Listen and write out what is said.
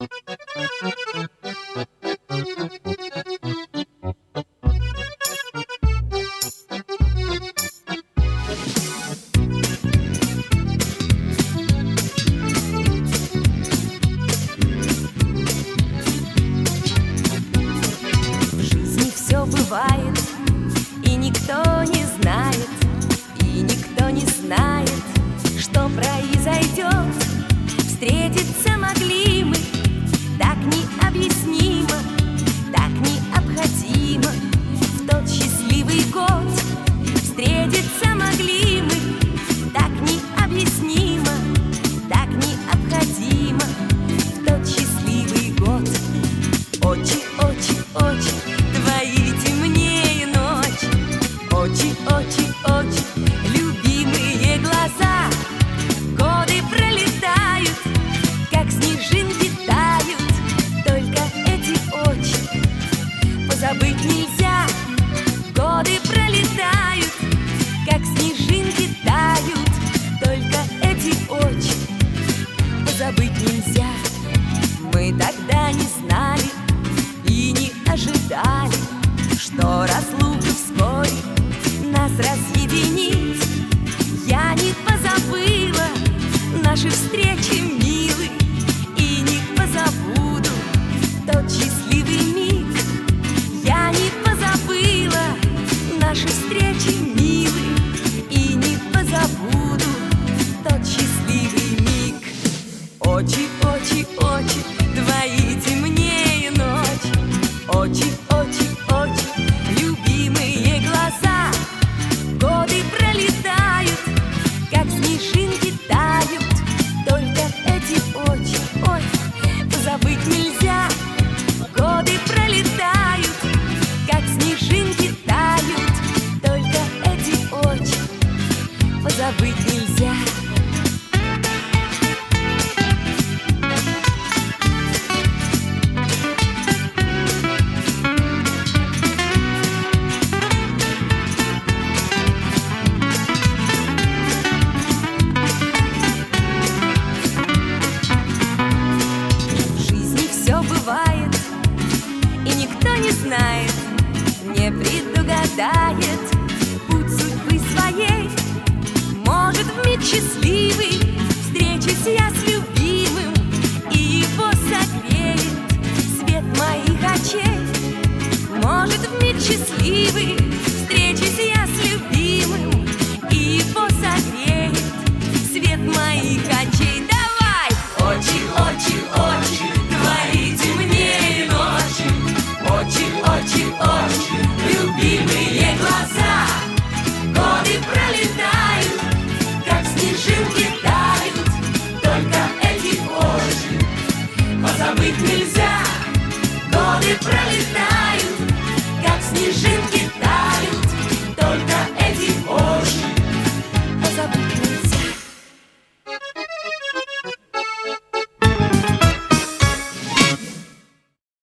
Бывает, и никто не знает, что произойдет. Встретиться могли мы так необъяснимо, так необходимо в тот счастливый год. Встретиться могли мы так необъяснимо, так необходимо в тот счастливый год. Очи, очи, очи твои темнее ночь, очи, очи, очи, любимые глаза. Годы пролетают, как снежинки тают, только эти очи позабыть нельзя. Годы пролетают, как снежинки тают, только эти очи позабыть нельзя. Мы тогда не знали и не ожидали, что разлука вскоре нас разъединит. Я не позабыла наши встречи милые и не позабуду тот счастливый миг. Я не позабыла наши встречи милые и не позабуду тот счастливый миг. Очи, очи, очи твои темнее ночь, очи, очи, очи, любимые глаза. Годы пролетают, как снежинки тают, только эти очи, ой, позабыть нельзя. Годы пролетают, как снежинки тают, только эти очи позабыть нельзя. Бывает, и никто не знает, не предугадает путь судьбы своей. Может, в миг счастливый встречусь я с любимым, и его согреет свет моих очей. Может, в миг счастливый встречусь я с любимым, и его согреет свет моих очей. Давай! Очи, очи, очи твои темнее ночи, очи, очи, очи, любимые глаза. Годы пролетают, как снежинки тают, только эти очи позабыть нельзя. Годы пролетают, как снежинки